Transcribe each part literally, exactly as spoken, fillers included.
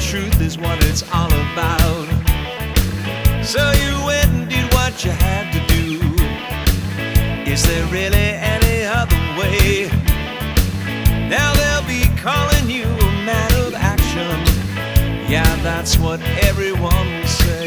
truth is what it's all about. So you went and did what you had to do. Is there really any other way? Now they'll be calling you a man of action. Yeah, that's what everyone will say.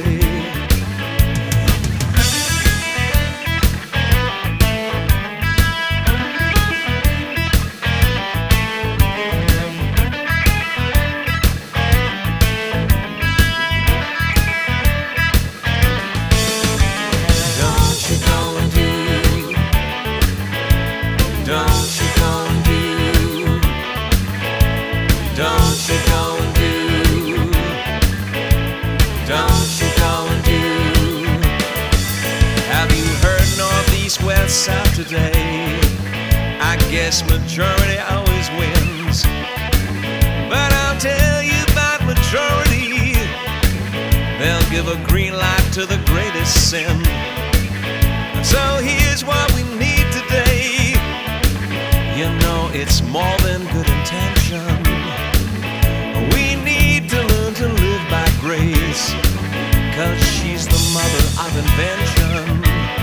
South today, I guess majority always wins. But I'll tell you about majority, they'll give a green light to the greatest sin. So here's what we need today. You know it's more than good intention. We need to learn to live by grace, 'cause she's the mother of invention.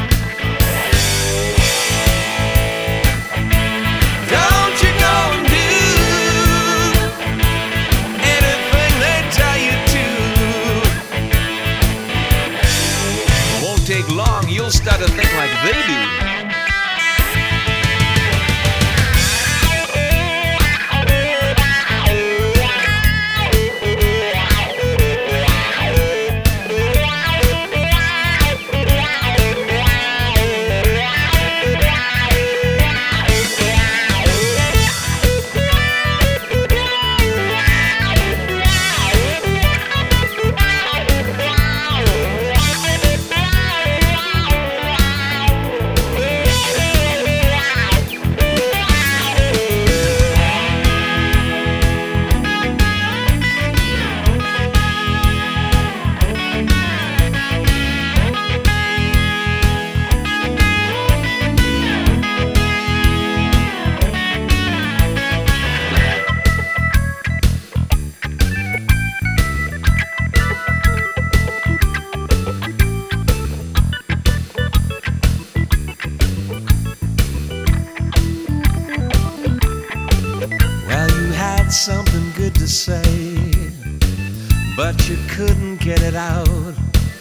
Take long, you'll start to think like they do. Something good to say, but you couldn't get it out.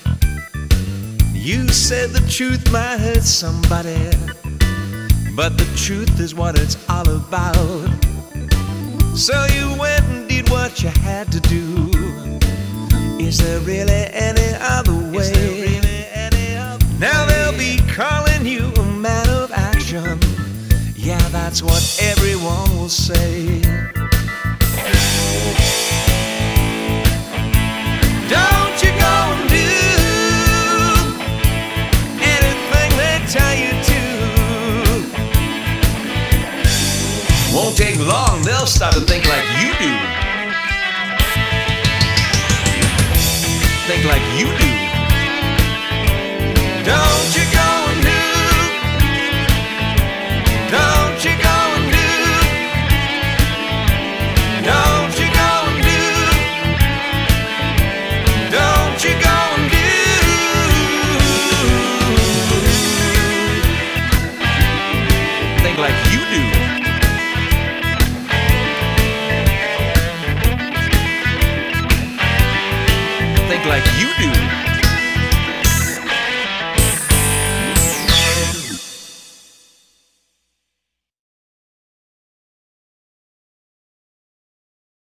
You said the truth might hurt somebody, but the truth is what it's all about. So you went and did what you had to do. Is there really any other way? Really any other now way? They'll be calling you a man of action. Yeah, that's what everyone will say. Don't you go and do anything they tell you to. Won't take long, they'll start to think like you do. Think like you do.